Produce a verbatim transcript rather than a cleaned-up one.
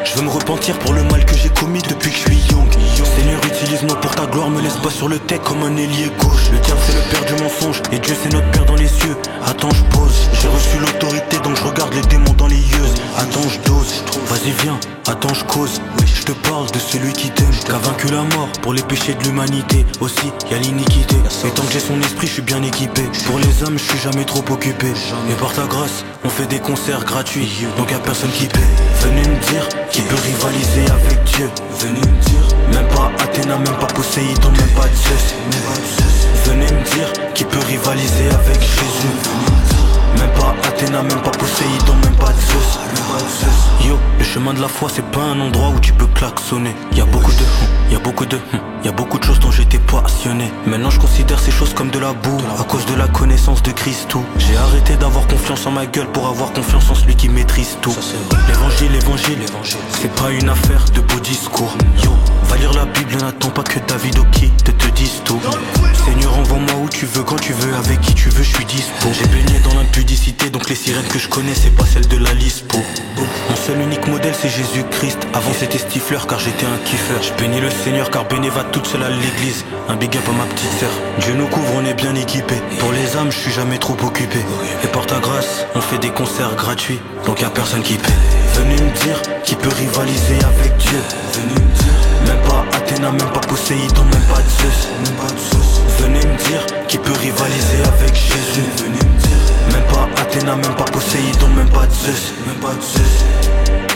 Je veux me repentir pour le mal que j'ai commis depuis que je suis young. Seigneur, utilise-moi pour ta gloire, me laisse pas sur le tech comme un ailier gauche. Le diable c'est le père du mensonge et Dieu c'est notre père dans les cieux. Attends, je pose, j'ai reçu l'autorité donc je regarde les démons dans les yeux. Attends, je dose, vas-y viens, attends, je cause. Je te parle de celui qui t'aime, qui a vaincu la mort pour les péchés de l'humanité. Aussi, y a l'iniquité. Et tant que j'ai son esprit, je suis bien équipé. Pour les âmes, je suis jamais trop occupé. Et par ta grâce, on fait des concerts gratuits, donc y'a personne qui paie. Venez me dire qui peut rivaliser avec Dieu. Venez me dire, même pas Athéna, même pas Poséidon, même pas Zeus. Venez me dire qui peut rivaliser avec Jésus. Même pas Athéna, même pas Poséidon, même pas Zeus. Yo, le chemin de la foi c'est pas un endroit où tu peux klaxonner. Y'a beaucoup de, y'a beaucoup de, y'a beaucoup de choses dont j'étais passionné. Maintenant je considère ces choses comme de la boue, à cause de la connaissance de Christ tout. J'ai arrêté d'avoir confiance en ma gueule pour avoir confiance en celui qui maîtrise tout. L'évangile, l'évangile, c'est pas une affaire de beaux discours. Yo, va lire la Bible, n'attends pas que David ou qui te te dise tout. Seigneur, envoie-moi où tu veux, quand tu veux, avec qui tu veux, je suis dispo. J'ai baigné dans l'impudicité, donc les sirènes que je connais, c'est pas celles de la Lispo. Mon seul unique modèle, c'est Jésus-Christ. Avant, c'était Stifler, car j'étais un kiffeur. Je bénis le Seigneur, car Béné va toute seule à l'église. Un big up à ma petite sœur. Dieu nous couvre, on est bien équipés. Pour les âmes, je suis jamais trop occupé. Et par ta grâce, on fait des concerts gratuits, donc y'a personne qui paie. Venez me dire qui peut rivaliser avec Dieu. Venez me dire, même pas Athéna, même pas Poséidon, même pas Zeus. Venez me dire qui peut rivaliser avec Jésus. Venez me dire, même pas Athéna, même pas Poséidon, même pas Zeus. Même pas Zeus.